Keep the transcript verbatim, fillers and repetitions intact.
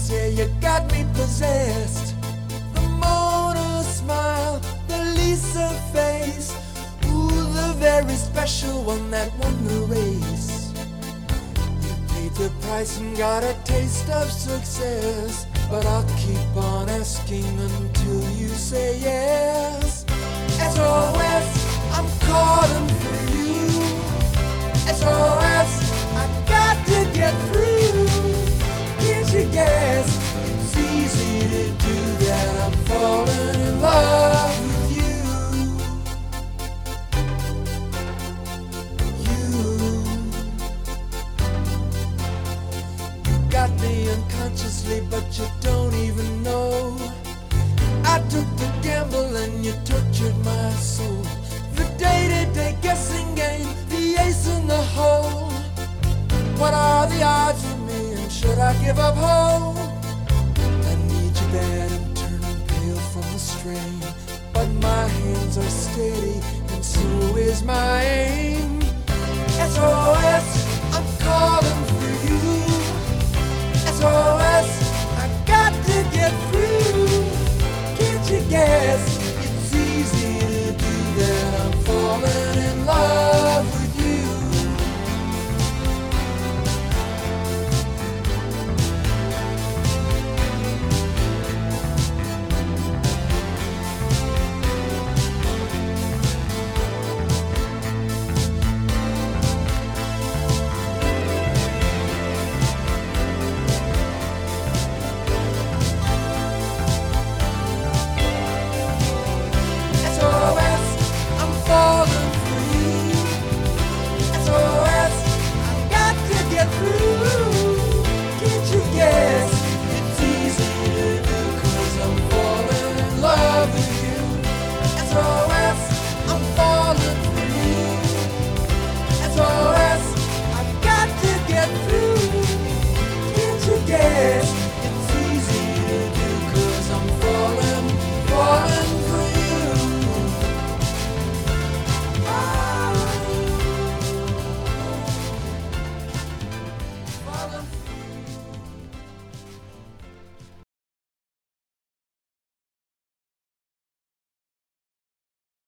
S, yeah, you got me possessed. The Mona smile, the Lisa face, ooh, the very special one that won the race. You paid the price and got a taste of success, but I'll keep on asking until you say yes. S O S, I'm calling for you. S O S, I got to get through. Can't you guess? It's easy to do that. I'm falling in love with you. You. You got me unconsciously, but you don't even know. I took the gamble and you tortured my soul. The day-to-day guessing game, the ace in the hole. What are the odds for me, and should I give up hope? I need you bad, I'm turning pale from the strain, but my hands are steady and so is my aim. S O S